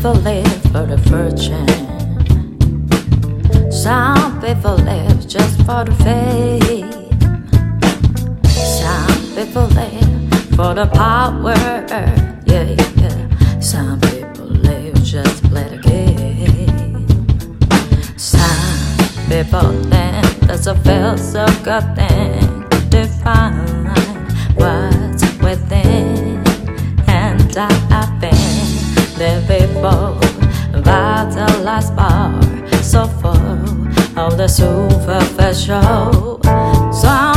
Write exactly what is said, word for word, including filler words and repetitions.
people live for the fortune. Some people live just for the fame. Some people live for the power. Yeah, yeah. Some people live just to play the game. Some people think that's a feel so good thing to find what's within. And I've been there before, vitalized bar so full of the superficial. So